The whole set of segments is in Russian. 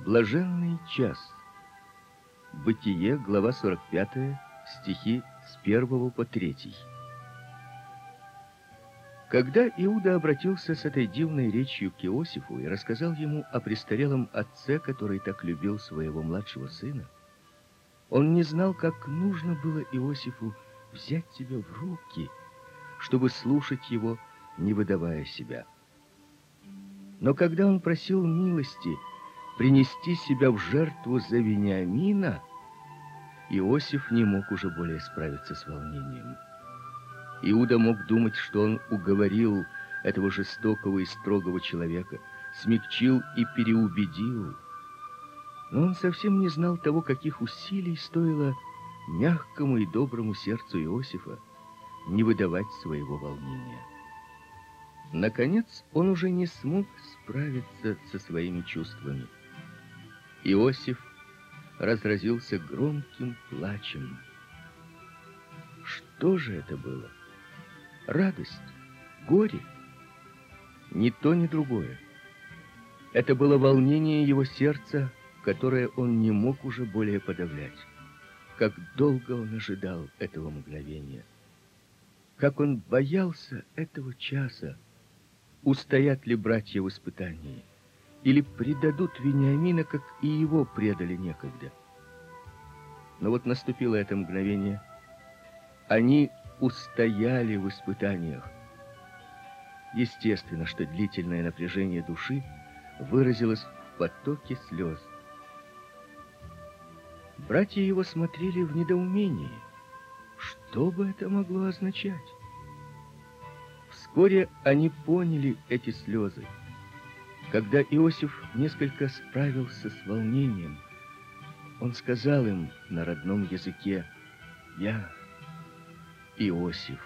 Блаженный час. Бытие, глава 45, стихи с 1 по 3. Когда Иуда обратился с этой дивной речью к Иосифу и рассказал ему о престарелом отце, который так любил своего младшего сына, он не знал, как нужно было Иосифу взять себя в руки, чтобы слушать его, не выдавая себя. Но когда он просил милости принести себя в жертву за Вениамина, Иосиф не мог уже более справиться с волнением. Иуда мог думать, что он уговорил этого жестокого и строгого человека, смягчил и переубедил. Но он совсем не знал того, каких усилий стоило мягкому и доброму сердцу Иосифа не выдавать своего волнения. Наконец, он уже не смог справиться со своими чувствами. Иосиф разразился громким плачем. Что же это было? Радость? Горе? Ни то, ни другое. Это было волнение его сердца, которое он не мог уже более подавлять. Как долго он ожидал этого мгновения. Как он боялся этого часа. Устоят ли братья в испытании? Или предадут Вениамина, как и его предали некогда? Но вот наступило это мгновение. Они устояли в испытаниях. Естественно, что длительное напряжение души выразилось в потоке слез. Братья его смотрели в недоумении. Что бы это могло означать? Вскоре они поняли эти слезы. Когда Иосиф несколько справился с волнением, он сказал им на родном языке: «Я Иосиф».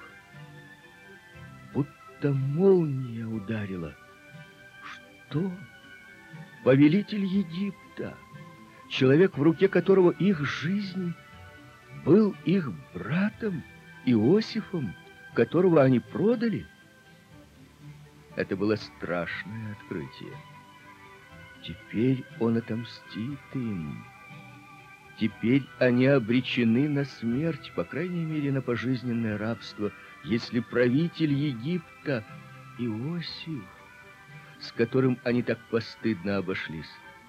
Будто молния ударила. Что? Повелитель Египта, человек, в руке которого их жизнь, был их братом Иосифом, которого они продали? Это было страшное открытие. Теперь он отомстит им. Теперь они обречены на смерть, по крайней мере, на пожизненное рабство, если правитель Египта Иосиф, с которым они так постыдно обошлись.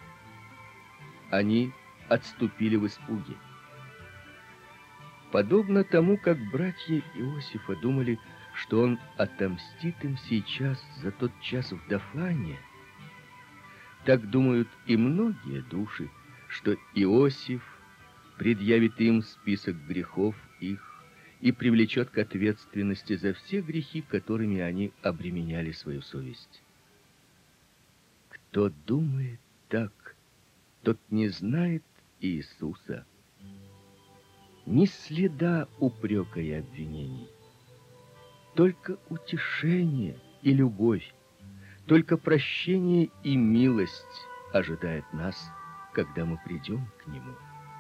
Они отступили в испуге. Подобно тому, как братья Иосифа думали, что он отомстит им сейчас за тот час в Дофане, так думают и многие души, что Иосиф предъявит им список грехов их и привлечет к ответственности за все грехи, которыми они обременяли свою совесть. Кто думает так, тот не знает Иисуса. Ни следа упрека и обвинений. Только утешение и любовь, только прощение и милость ожидает нас, когда мы придем к Нему.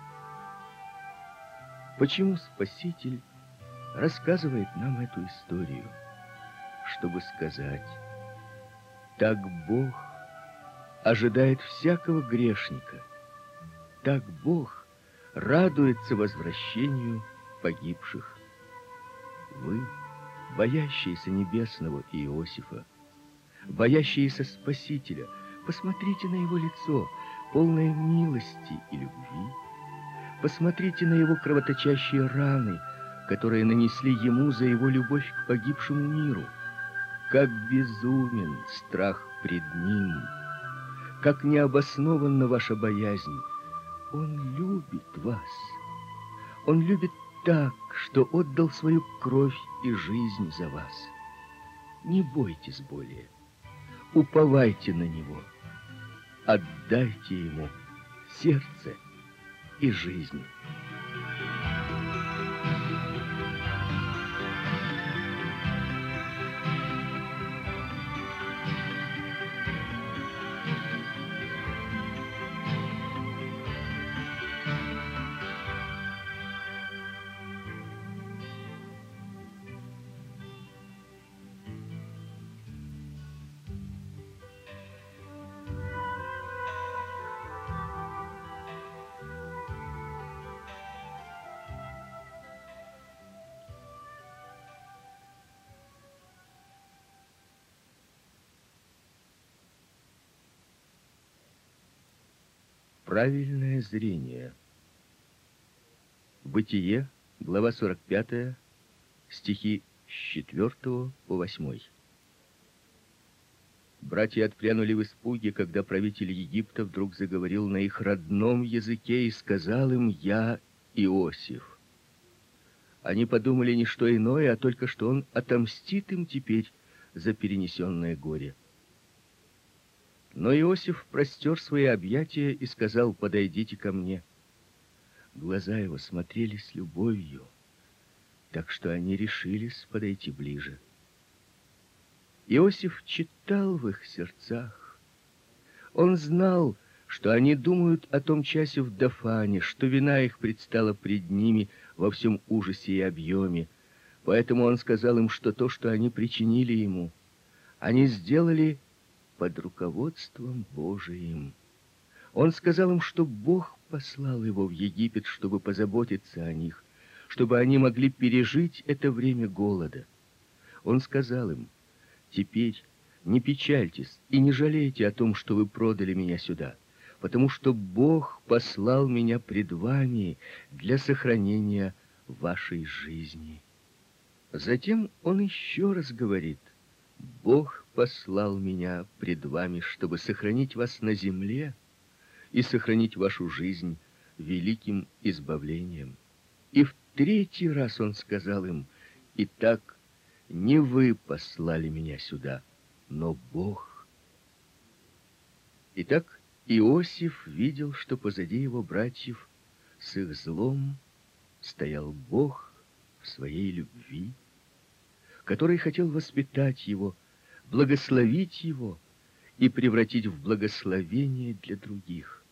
Почему Спаситель рассказывает нам эту историю? Чтобы сказать: так Бог ожидает всякого грешника, так Бог радуется возвращению погибших. Вы, боящиеся небесного Иосифа, боящиеся Спасителя, посмотрите на его лицо, полное милости и любви. Посмотрите на его кровоточащие раны, которые нанесли ему за его любовь к погибшему миру. Как безумен страх пред ним, как необоснованна ваша боязнь. Он любит вас. Он любит так, что отдал свою кровь и жизнь за вас. Не бойтесь более. Уповайте на Него. Отдайте Ему сердце и жизнь. Правильное зрение. Бытие, глава 45, стихи с 4 по 8. Братья отпрянули в испуге, когда правитель Египта вдруг заговорил на их родном языке и сказал им: «Я Иосиф». Они подумали не что иное, а только что он отомстит им теперь за перенесенное горе. Но Иосиф простер свои объятия и сказал: «Подойдите ко мне». Глаза его смотрели с любовью, так что они решились подойти ближе. Иосиф читал в их сердцах. Он знал, что они думают о том часе в Дофане, что вина их предстала пред ними во всем ужасе и объеме. Поэтому он сказал им, что то, что они причинили ему, они сделали под руководством Божиим. Он сказал им, что Бог послал его в Египет, чтобы позаботиться о них, чтобы они могли пережить это время голода. Он сказал им: «Теперь не печальтесь и не жалейте о том, что вы продали меня сюда, потому что Бог послал меня пред вами для сохранения вашей жизни». Затем он еще раз говорит: «Бог послал меня пред вами, чтобы сохранить вас на земле и сохранить вашу жизнь великим избавлением». И в третий раз он сказал им: «Итак, не вы послали меня сюда, но Бог». Итак, Иосиф видел, что позади его братьев с их злом стоял Бог в своей любви, который хотел воспитать его, благословить его и превратить в благословение для других.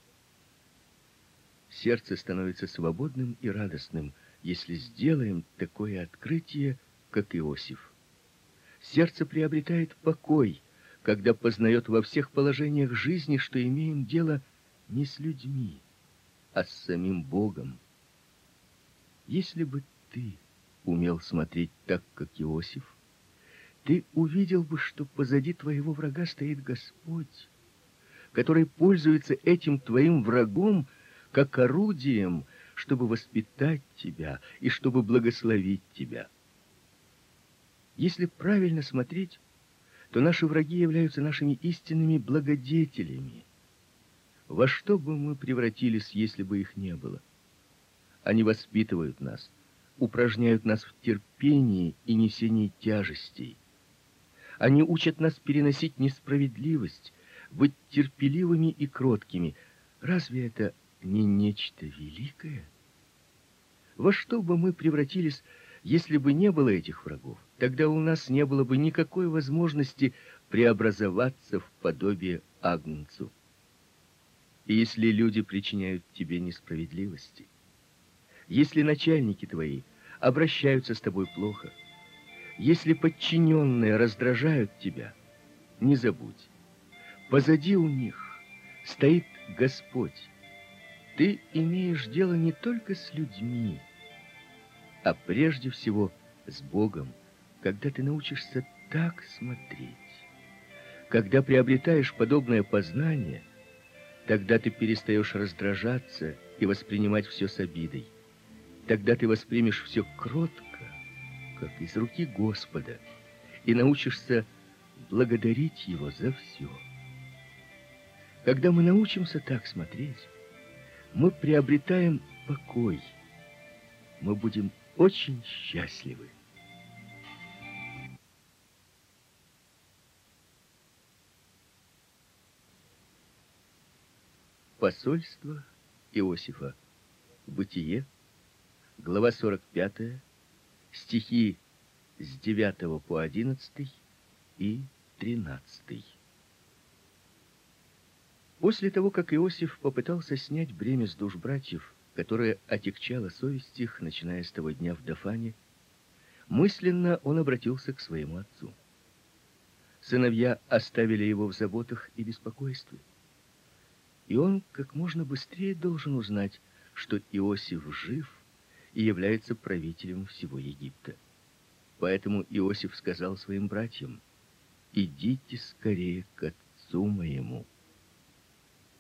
Сердце становится свободным и радостным, если сделаем такое открытие, как Иосиф. Сердце приобретает покой, когда познает во всех положениях жизни, что имеем дело не с людьми, а с самим Богом. Если бы ты умел смотреть так, как Иосиф, ты увидел бы, что позади твоего врага стоит Господь, который пользуется этим твоим врагом как орудием, чтобы воспитать тебя и чтобы благословить тебя. Если правильно смотреть, то наши враги являются нашими истинными благодетелями. Во что бы мы превратились, если бы их не было? Они воспитывают нас, упражняют нас в терпении и несении тяжестей. Они учат нас переносить несправедливость, быть терпеливыми и кроткими. Разве это не нечто великое? Во что бы мы превратились, если бы не было этих врагов? Тогда у нас не было бы никакой возможности преобразоваться в подобие агнцу. И если люди причиняют тебе несправедливости, если начальники твои обращаются с тобой плохо, если подчиненные раздражают тебя, не забудь, позади у них стоит Господь. Ты имеешь дело не только с людьми, а прежде всего с Богом, когда ты научишься так смотреть. Когда приобретаешь подобное познание, тогда ты перестаешь раздражаться и воспринимать все с обидой. Тогда ты воспримешь все кротко, как из руки Господа, и научишься благодарить Его за все. Когда мы научимся так смотреть, мы приобретаем покой. Мы будем очень счастливы. Посольство Иосифа. Бытие, глава 45, стихи с 9 по 11 и 13. После того, как Иосиф попытался снять бремя с душ братьев, которое отягчало совесть их, начиная с того дня в Дофане, мысленно он обратился к своему отцу. Сыновья оставили его в заботах и беспокойстве, и он как можно быстрее должен узнать, что Иосиф жив и является правителем всего Египта. Поэтому Иосиф сказал своим братьям: «Идите скорее к отцу моему».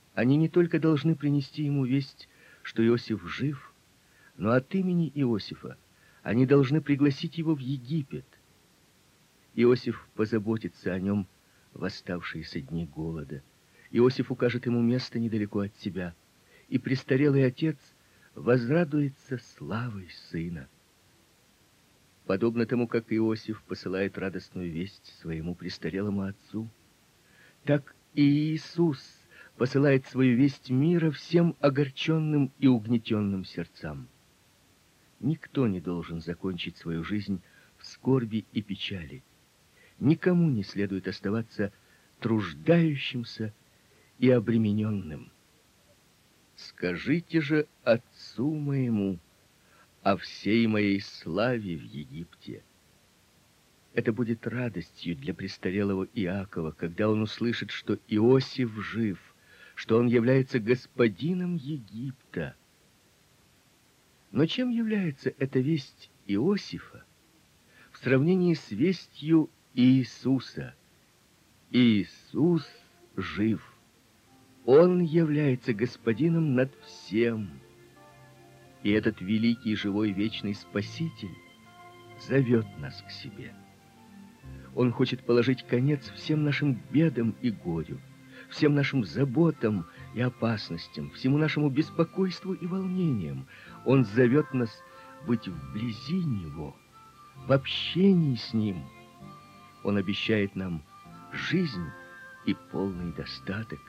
Они не только должны принести ему весть, что Иосиф жив, но от имени Иосифа они должны пригласить его в Египет. Иосиф позаботится о нем в оставшиеся дни голода. Иосиф укажет ему место недалеко от себя, и престарелый отец возрадуется славой сына. Подобно тому, как Иосиф посылает радостную весть своему престарелому отцу, так и Иисус посылает свою весть мира всем огорченным и угнетенным сердцам. Никто не должен закончить свою жизнь в скорби и печали. Никому не следует оставаться труждающимся и обремененным. «Скажите же отцу моему о всей моей славе в Египте». Это будет радостью для престарелого Иакова, когда он услышит, что Иосиф жив, что он является господином Египта. Но чем является эта весть Иосифа в сравнении с вестью Иисуса? Иисус жив. Он является господином над всем. И этот великий, живой, вечный Спаситель зовет нас к себе. Он хочет положить конец всем нашим бедам и горю, всем нашим заботам и опасностям, всему нашему беспокойству и волнениям. Он зовет нас быть вблизи Него, в общении с Ним. Он обещает нам жизнь и полный достаток.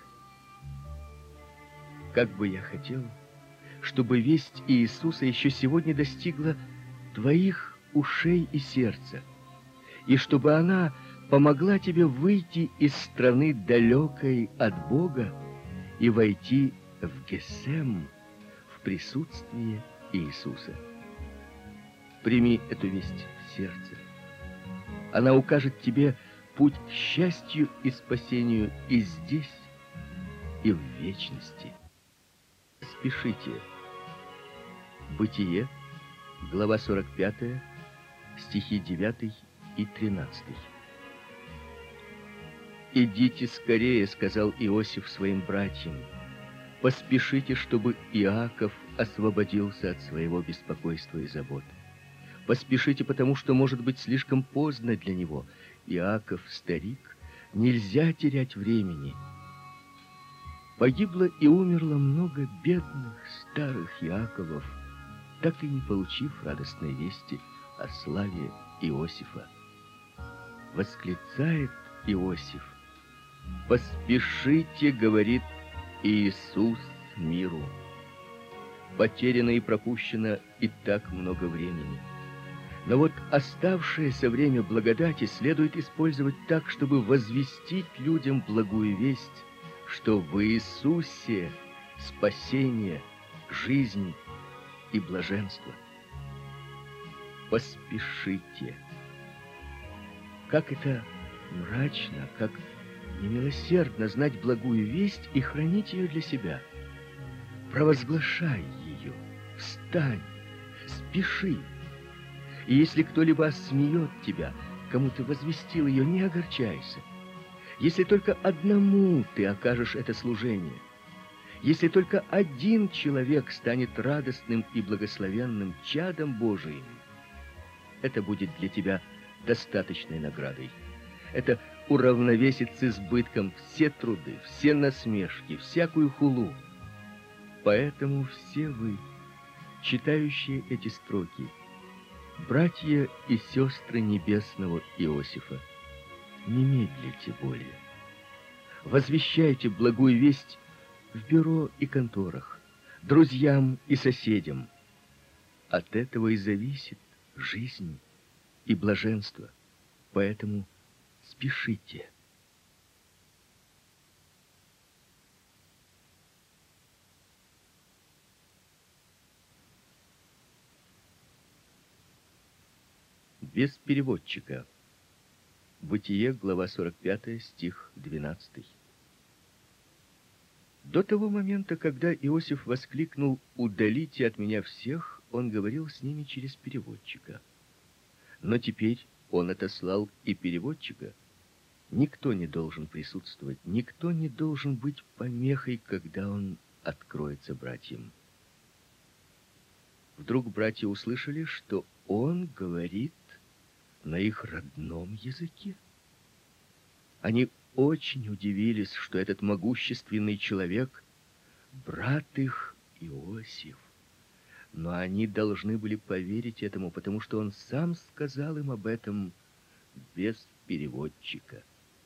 Как бы я хотел, чтобы весть Иисуса еще сегодня достигла твоих ушей и сердца, и чтобы она помогла тебе выйти из страны далекой от Бога и войти в Гесем, в присутствие Иисуса. Прими эту весть в сердце. Она укажет тебе путь к счастью и спасению и здесь, и в вечности. Спешите. Бытие, глава 45, стихи 9 и 13. «Идите скорее, — сказал Иосиф своим братьям, — поспешите, чтобы Иаков освободился от своего беспокойства и забот. Поспешите, потому что может быть слишком поздно для него. Иаков старик, нельзя терять времени». Погибло и умерло много бедных старых Иаковов, так и не получив радостной вести о славе Иосифа. Восклицает Иосиф: «Поспешите, — говорит Иисус, — миру. Потеряно и пропущено и так много времени. Но вот оставшееся время благодати следует использовать так, чтобы возвестить людям благую весть, что в Иисусе спасение, жизнь и блаженство. Поспешите». Как это мрачно, как немилосердно знать благую весть и хранить ее для себя. Провозглашай ее, встань, спеши. И если кто-либо осмеет тебя, кому ты возвестил ее, не огорчайся. Если только одному ты окажешь это служение, если только один человек станет радостным и благословенным чадом Божиим, это будет для тебя достаточной наградой. Это уравновесит с избытком все труды, все насмешки, всякую хулу. Поэтому все вы, читающие эти строки, братья и сестры небесного Иосифа, не медлите более. Возвещайте благую весть в бюро и конторах, друзьям и соседям. От этого и зависит жизнь и блаженство. Поэтому спешите. Без переводчика. Бытие, глава 45, стих 12. До того момента, когда Иосиф воскликнул «Удалите от меня всех», он говорил с ними через переводчика. Но теперь он отослал и переводчика, Никто не должен присутствовать, никто не должен быть помехой, когда он откроется братьям. Вдруг братья услышали, что он говорит на их родном языке. Они очень удивились, что этот могущественный человек — брат их Иосиф. Но они должны были поверить этому, потому что он сам сказал им об этом без переводчика.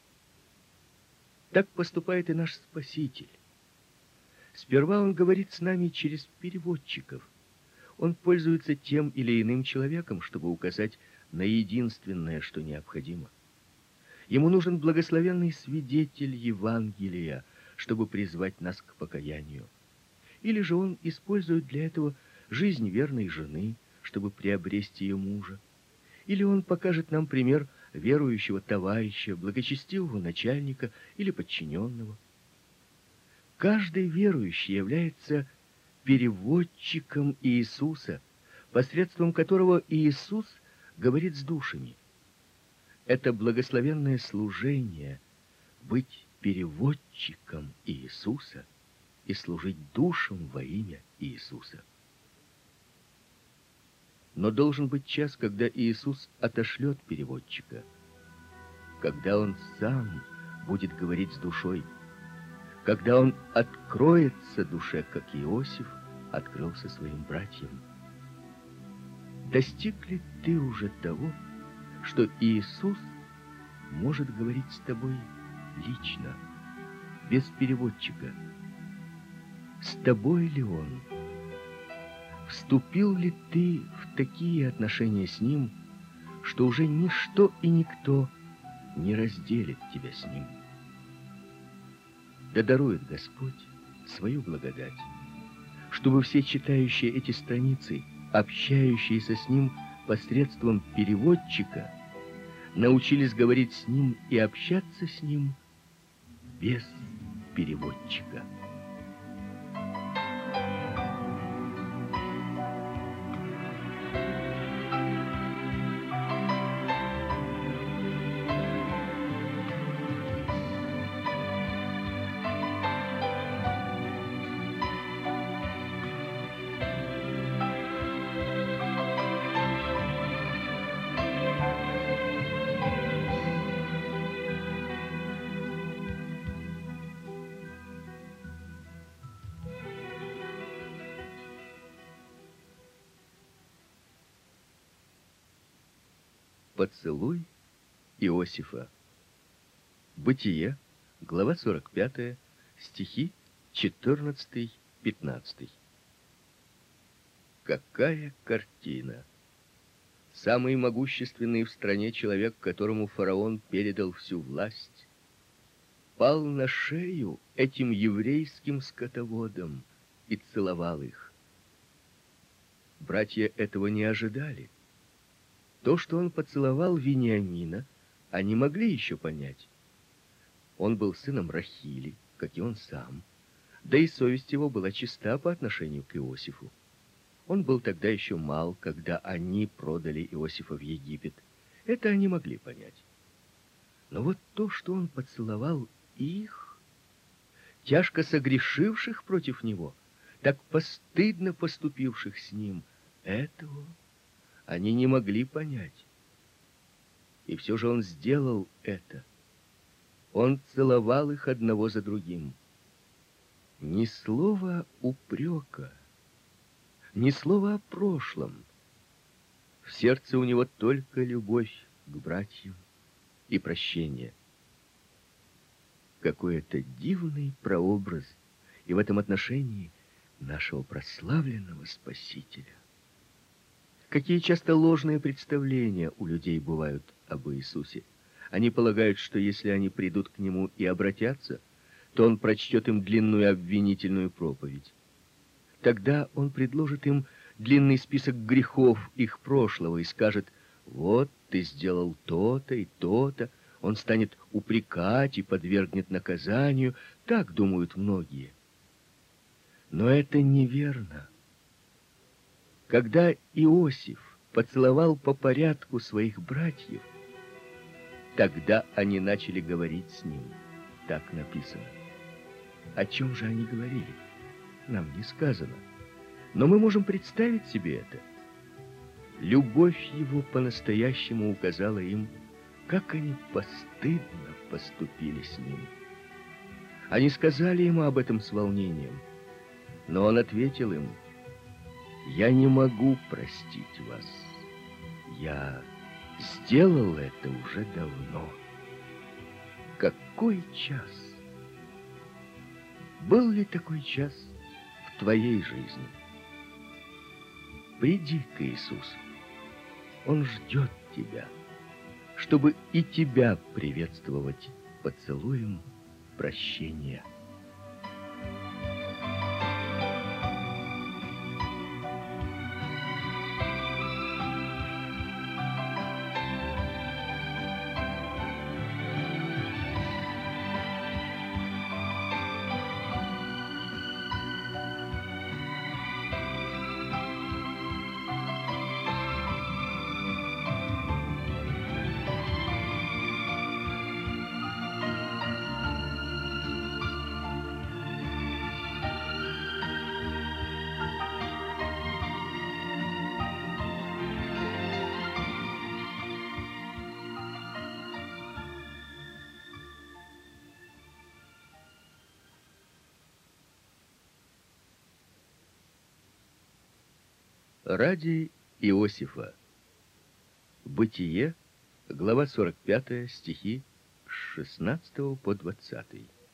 Так поступает и наш Спаситель. Сперва он говорит с нами через переводчиков. Он пользуется тем или иным человеком, чтобы указать на единственное, что необходимо. Ему нужен благословенный свидетель Евангелия, чтобы призвать нас к покаянию. Или же он использует для этого жизнь верной жены, чтобы приобрести ее мужа. Или он покажет нам пример верующего товарища, благочестивого начальника или подчиненного. Каждый верующий является переводчиком Иисуса, посредством которого Иисус говорит с душами. Это благословенное служение — быть переводчиком Иисуса и служить душам во имя Иисуса. Но должен быть час, когда Иисус отошлет переводчика, когда Он сам будет говорить с душой, когда Он откроется душе, как Иосиф открылся своим братьям. Достиг ли ты уже того, что Иисус может говорить с тобой лично, без переводчика? С тобой ли Он? Вступил ли ты в такие отношения с Ним, что уже ничто и никто не разделит тебя с Ним? Да дарует Господь свою благодать, чтобы все читающие эти страницы, общающиеся с Ним посредством переводчика, научились говорить с Ним и общаться с Ним без переводчика. Поцелуй Иосифа. Бытие, глава 45, стихи 14-15. Какая картина! Самый могущественный в стране человек, которому фараон передал всю власть, пал на шею этим еврейским скотоводам и целовал их. Братья этого не ожидали. То, что он поцеловал Вениамина, они могли еще понять. Он был сыном Рахили, как и он сам, да и совесть его была чиста по отношению к Иосифу. Он был тогда еще мал, когда они продали Иосифа в Египет. Это они могли понять. Но вот то, что он поцеловал их, тяжко согрешивших против него, так постыдно поступивших с ним, этого они не могли понять. И все же он сделал это. Он целовал их одного за другим. Ни слова упрека, ни слова о прошлом. В сердце у него только любовь к братьям и прощение. Какой это дивный прообраз и в этом отношении нашего прославленного Спасителя. Какие часто ложные представления у людей бывают об Иисусе. Они полагают, что если они придут к Нему и обратятся, то Он прочтет им длинную обвинительную проповедь. Тогда Он предложит им длинный список грехов их прошлого и скажет: «Вот ты сделал то-то и то-то». Он станет упрекать и подвергнет наказанию. Так думают многие. Но это неверно. Когда Иосиф поцеловал по порядку своих братьев, Тогда они начали говорить с ним. Так написано. О чем же они говорили? Нам не сказано. Но мы можем представить себе это. Любовь его по-настоящему указала им, как они постыдно поступили с ним. Они сказали ему об этом с волнением, но он ответил им: «Я не могу простить вас. Я сделал это уже давно». Какой час? Был ли такой час в твоей жизни? Приди к Иисусу. Он ждет тебя, чтобы и тебя приветствовать поцелуем прощения. Ради Иосифа. Бытие, глава 45, стихи с 16 по 20.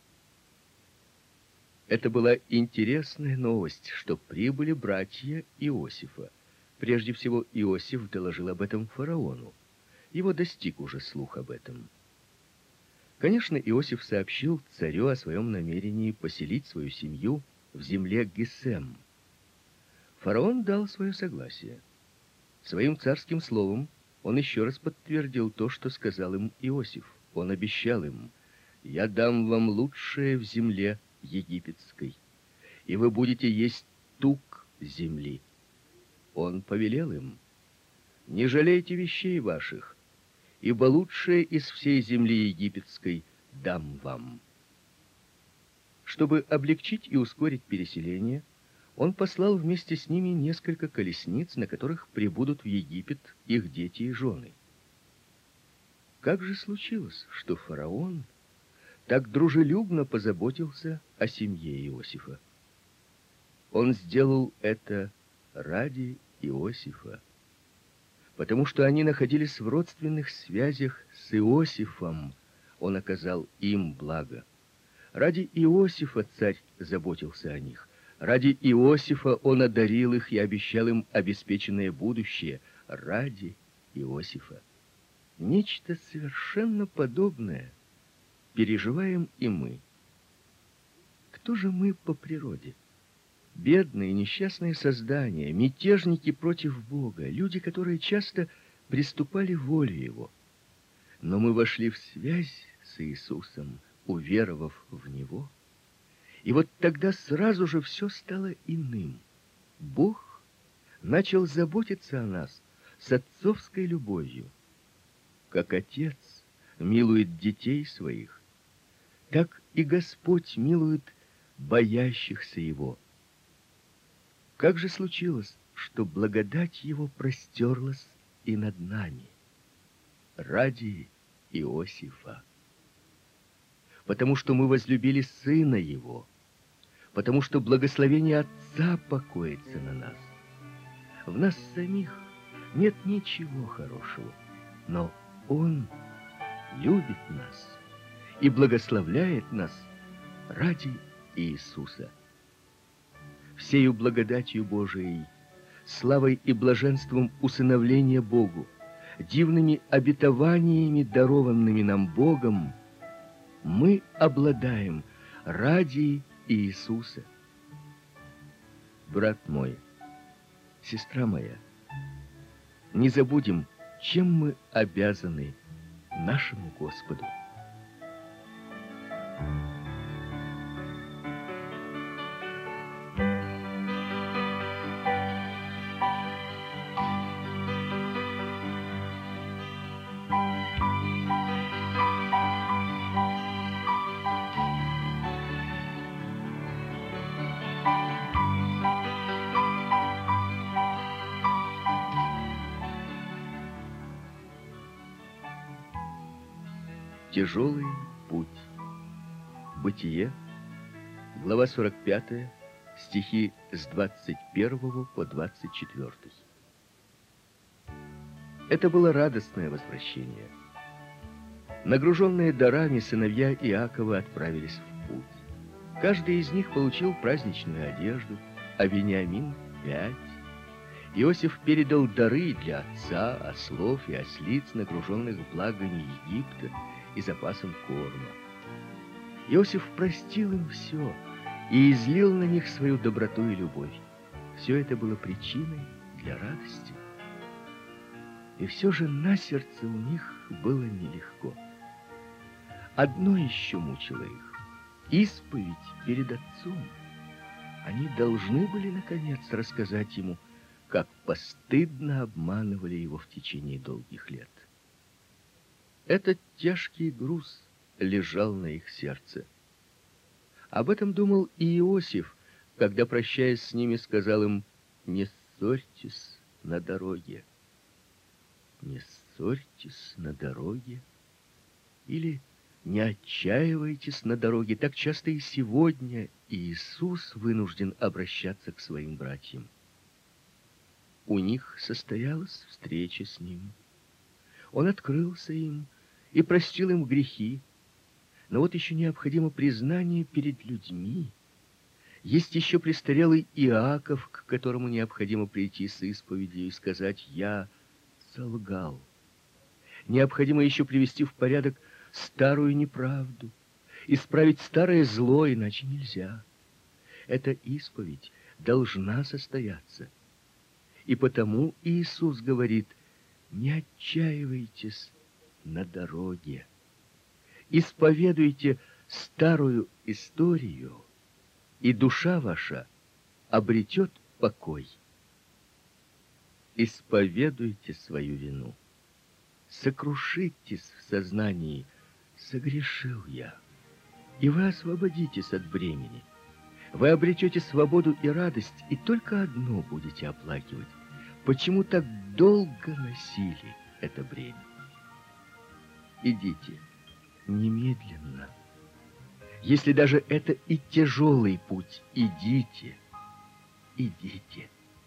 Это была интересная новость, что прибыли братья Иосифа. Прежде всего, Иосиф доложил об этом фараону. Его достиг уже слух об этом. Конечно, Иосиф сообщил царю о своем намерении поселить свою семью в земле Гесем. Фараон дал свое согласие. Своим царским словом он еще раз подтвердил то, что сказал им Иосиф. Он обещал им: «Я дам вам лучшее в земле египетской, и вы будете есть тук земли». Он повелел им: «Не жалейте вещей ваших, ибо лучшее из всей земли египетской дам вам». Чтобы облегчить и ускорить переселение, он послал вместе с ними несколько колесниц, на которых прибудут в Египет их дети и жены. Как же случилось, что фараон так дружелюбно позаботился о семье Иосифа? Он сделал это ради Иосифа, потому что они находились в родственных связях с Иосифом. Он оказал им благо. Ради Иосифа царь заботился о них. Ради Иосифа он одарил их и обещал им обеспеченное будущее. Ради Иосифа. Нечто совершенно подобное переживаем и мы. Кто же мы по природе? Бедные, несчастные создания, мятежники против Бога, люди, которые часто приступали воле Его. Но мы вошли в связь с Иисусом, уверовав в Него. И вот тогда сразу же все стало иным. Бог начал заботиться о нас с отцовской любовью. Как Отец милует детей своих, так и Господь милует боящихся Его. Как же случилось, что благодать Его простерлась и над нами? Ради Иосифа. Потому что мы возлюбили Сына Его, потому что благословение Отца покоится на нас. В нас самих нет ничего хорошего, но Он любит нас и благословляет нас ради Иисуса. Всею благодатью Божией, славой и блаженством усыновления Богу, дивными обетованиями, дарованными нам Богом, мы обладаем ради Иисуса. Брат мой, сестра моя, не забудем, чем мы обязаны нашему Господу. Тяжелый путь. Бытие, глава 45, стихи с 21 по 24. Это было радостное возвращение. Нагруженные дарами сыновья Иакова отправились в путь. Каждый из них получил праздничную одежду, а Вениамин — 5. Иосиф передал дары для отца, ослов и ослиц, нагруженных благами Египта и запасом корма. Иосиф простил им все и излил на них свою доброту и любовь. Все это было причиной для радости. И все же на сердце у них было нелегко. Одно еще мучило их — исповедь перед отцом. Они должны были, наконец, рассказать ему, как постыдно обманывали его в течение долгих лет. Этот тяжкий груз лежал на их сердце. Об этом думал и Иосиф, когда, прощаясь с ними, сказал им: «Не ссорьтесь на дороге». «Не ссорьтесь на дороге» или «не отчаивайтесь на дороге». Так часто и сегодня Иисус вынужден обращаться к своим братьям. У них состоялась встреча с Ним. Он открылся им и простил им грехи. Но вот еще необходимо признание перед людьми. Есть еще престарелый Иаков, к которому необходимо прийти с исповедью и сказать: «Я солгал». Необходимо еще привести в порядок старую неправду, исправить старое зло, иначе нельзя. Эта исповедь должна состояться. И потому Иисус говорит: «Не отчаивайтесь на дороге. Исповедуйте старую историю, и душа ваша обретет покой». Исповедуйте свою вину. Сокрушитесь в сознании: «Согрешил я», и вы освободитесь от бремени. Вы обретете свободу и радость, и только одно будете оплакивать: почему так долго носили это бремя. Идите немедленно. Если даже это и тяжелый путь, идите, идите.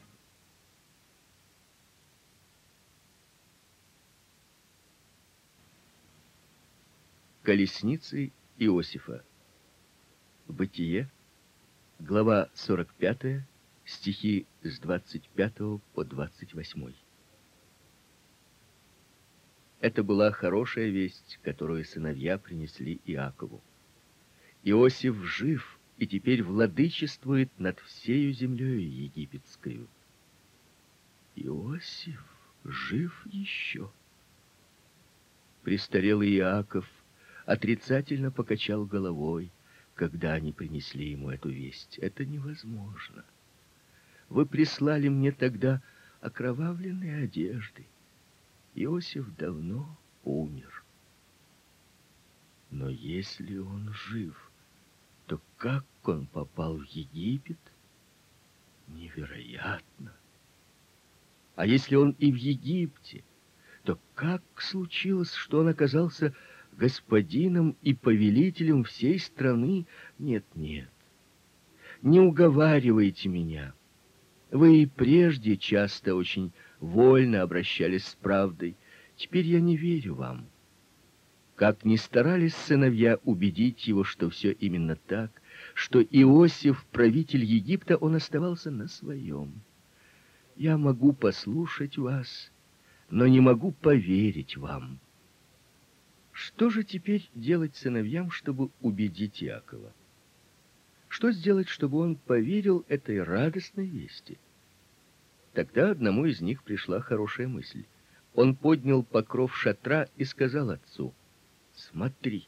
Колесницы Иосифа. Бытие, глава 45, стихи с 25 по 28. Это была хорошая весть, которую сыновья принесли Иакову. Иосиф жив и теперь владычествует над всею землею египетскою. Иосиф жив еще. Престарелый Иаков отрицательно покачал головой, когда они принесли ему эту весть. «Это невозможно. Вы прислали мне тогда окровавленные одежды. Иосиф давно умер. Но если он жив, то как он попал в Египет? Невероятно. А если он и в Египте, то как случилось, что он оказался господином и повелителем всей страны? Нет, нет, не уговаривайте меня. Вы и прежде часто очень вольно обращались с правдой. Теперь я не верю вам». Как ни старались сыновья убедить его, что все именно так, что Иосиф — правитель Египта, он оставался на своем. «Я могу послушать вас, но не могу поверить вам». Что же теперь делать сыновьям, чтобы убедить Иакова? Что сделать, чтобы он поверил этой радостной вести? Тогда одному из них пришла хорошая мысль. Он поднял покров шатра и сказал отцу: «Смотри».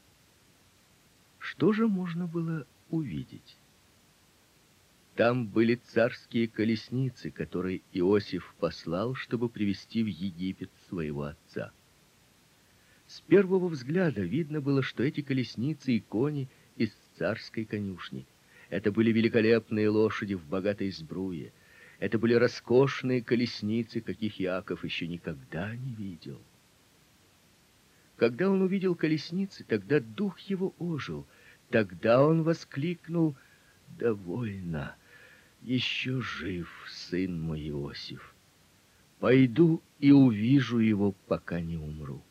Что же можно было увидеть? Там были царские колесницы, которые Иосиф послал, чтобы привезти в Египет своего отца. С первого взгляда видно было, что эти колесницы и кони из царской конюшни. Это были великолепные лошади в богатой сбруе. Это были роскошные колесницы, каких Иаков еще никогда не видел. Когда он увидел колесницы, тогда дух его ожил. Тогда он воскликнул: «Довольно, еще жив сын мой Иосиф. Пойду и увижу его, пока не умру».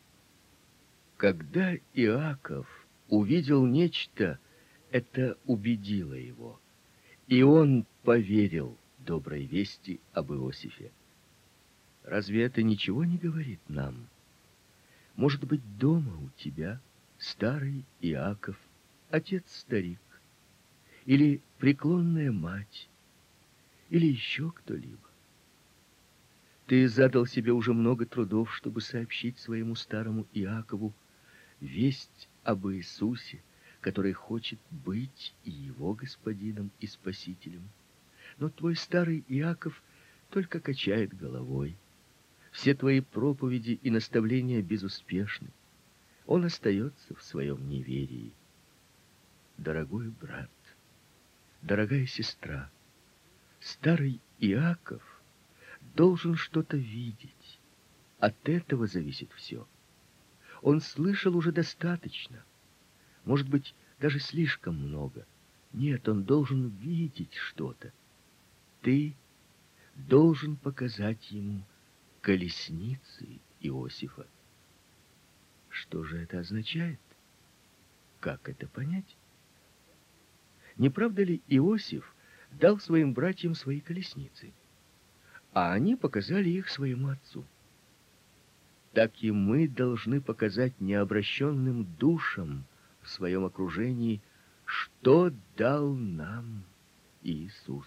Когда Иаков увидел нечто, это убедило его, и он поверил доброй вести об Иосифе. Разве это ничего не говорит нам? Может быть, дома у тебя старый Иаков, отец-старик, или преклонная мать, или еще кто-либо. Ты задал себе уже много трудов, чтобы сообщить своему старому Иакову весть об Иисусе, который хочет быть и его господином, и спасителем. Но твой старый Иаков только качает головой. Все твои проповеди и наставления безуспешны. Он остается в своем неверии. Дорогой брат, дорогая сестра, старый Иаков должен что-то видеть. От этого зависит все. Он слышал уже достаточно. Может быть, даже слишком много. Нет, он должен видеть что-то. Ты должен показать ему колесницы Иосифа. Что же это означает? Как это понять? Не правда ли Иосиф дал своим братьям свои колесницы, а они показали их своему отцу? Так и мы должны показать необращенным душам в своем окружении, что дал нам Иисус.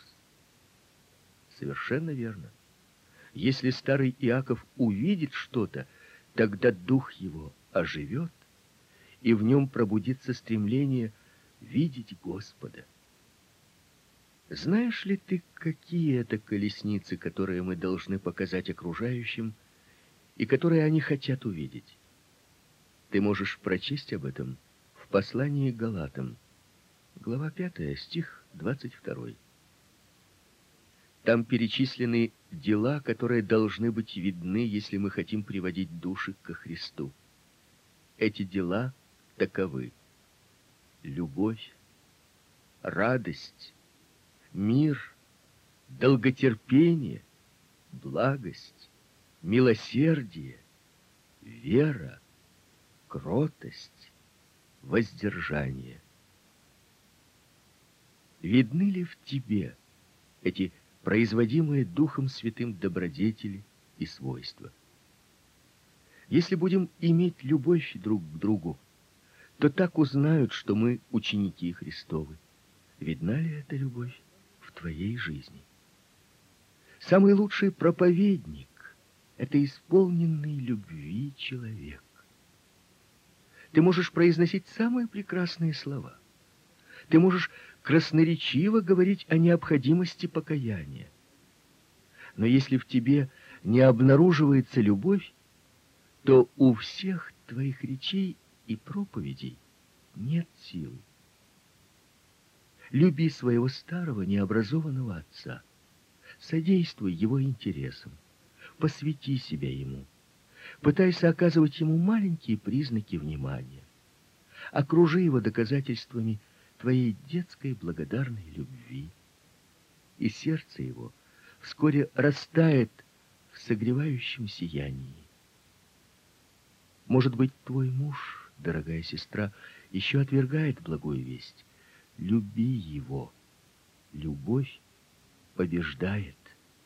Совершенно верно. Если старый Иаков увидит что-то, тогда дух его оживет, и в нем пробудится стремление видеть Господа. Знаешь ли ты, какие это колесницы, которые мы должны показать окружающим, и которые они хотят увидеть? Ты можешь прочесть об этом в послании к Галатам, глава 5, стих 22. Там перечислены дела, которые должны быть видны, если мы хотим приводить души ко Христу. Эти дела таковы: любовь, радость, мир, долготерпение, благость, милосердие, вера, кротость, воздержание. Видны ли в тебе эти производимые Духом Святым добродетели и свойства? Если будем иметь любовь друг к другу, то так узнают, что мы ученики Христовы. Видна ли эта любовь в твоей жизни? Самый лучший проповедник — это исполненный любви человек. Ты можешь произносить самые прекрасные слова. Ты можешь красноречиво говорить о необходимости покаяния. Но если в тебе не обнаруживается любовь, то у всех твоих речей и проповедей нет силы. Люби своего старого необразованного отца. Содействуй его интересам. Посвяти себя ему. Пытайся оказывать ему маленькие признаки внимания. Окружи его доказательствами твоей детской благодарной любви. И сердце его вскоре растает в согревающем сиянии. Может быть, твой муж, дорогая сестра, еще отвергает благую весть. Люби его. Любовь побеждает.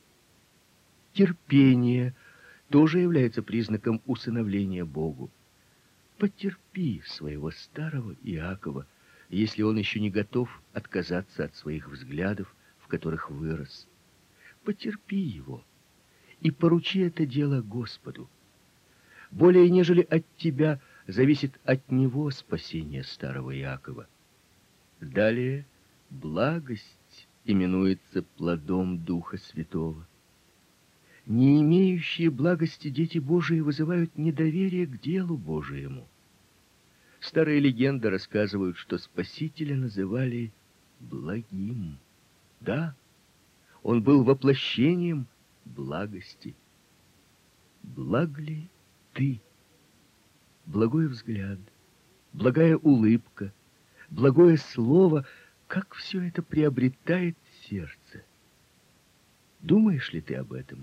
Терпение тоже является признаком усыновления Богу. Потерпи своего старого Иакова, если он еще не готов отказаться от своих взглядов, в которых вырос. Потерпи его и поручи это дело Господу. Более нежели от тебя зависит от него спасение старого Иакова. Далее благость именуется плодом Духа Святого. Не имеющие благости дети Божии вызывают недоверие к делу Божиему. Старые легенды рассказывают, что Спасителя называли благим. Да, он был воплощением благости. Благ ли ты? благой взгляд, благая улыбка, благое слово, как все это приобретает сердце. Думаешь ли ты об этом?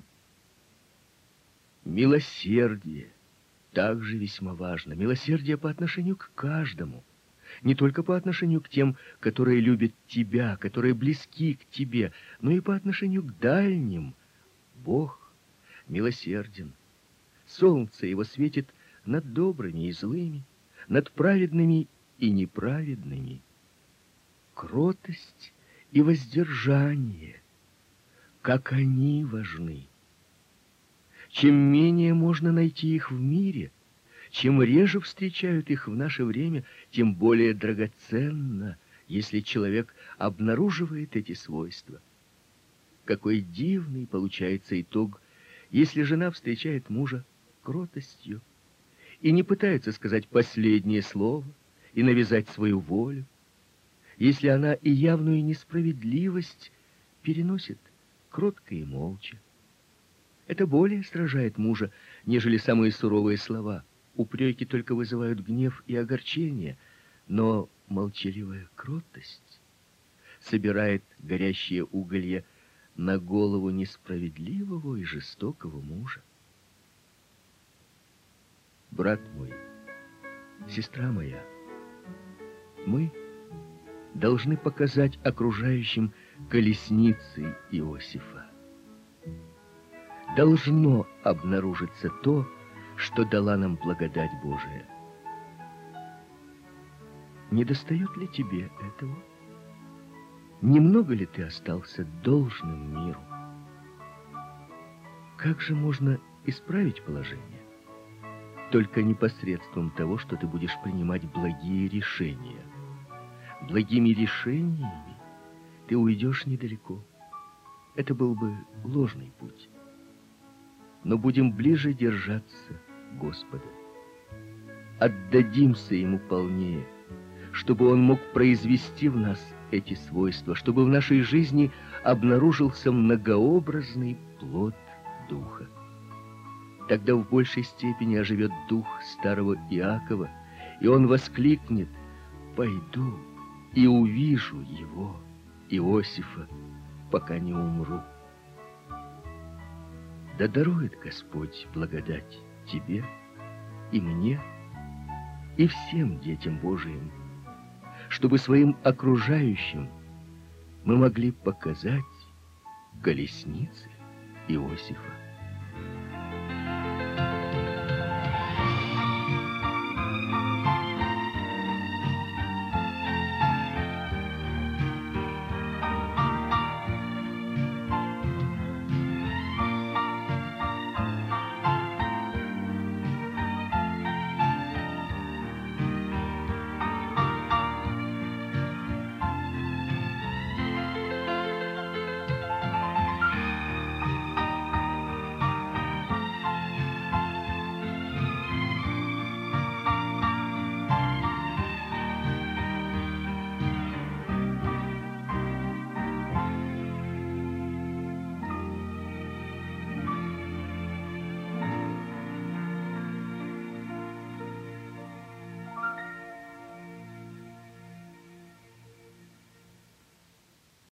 Милосердие также весьма важно. Милосердие по отношению к каждому. Не только по отношению к тем, которые любят тебя, которые близки к тебе, но и по отношению к дальним. Бог милосерден. Солнце его светит над добрыми и злыми, над праведными и неправедными. Кротость и воздержание, как они важны. Чем менее можно найти их в мире, чем реже встречают их в наше время, тем более драгоценно, если человек обнаруживает эти свойства. Какой дивный получается итог, если жена встречает мужа кротостью и не пытается сказать последнее слово и навязать свою волю, если она и явную несправедливость переносит кротко и молча. Это более сражает мужа, нежели самые суровые слова. Упреки только вызывают гнев и огорчение, но молчаливая кротость собирает горящие уголья на голову несправедливого и жестокого мужа. Брат мой, сестра моя, мы должны показать окружающим колесницы Иосифа. Должно обнаружиться то, что дала нам благодать Божия. Не достает ли тебе этого? Немного ли ты остался должным миру? Как же можно исправить положение? Только непосредством того, что ты будешь принимать благие решения. Благими решениями ты уйдешь недалеко. Это был бы ложный путь. Но будем ближе держаться Господа. Отдадимся Ему полнее, чтобы Он мог произвести в нас эти свойства, чтобы в нашей жизни обнаружился многообразный плод Духа. Тогда в большей степени оживет дух старого Иакова, и он воскликнет: «Пойду и увижу его, Иосифа, пока не умру». Да дарует Господь благодать тебе и мне, и всем детям Божиим, чтобы своим окружающим мы могли показать колесницы Иосифа.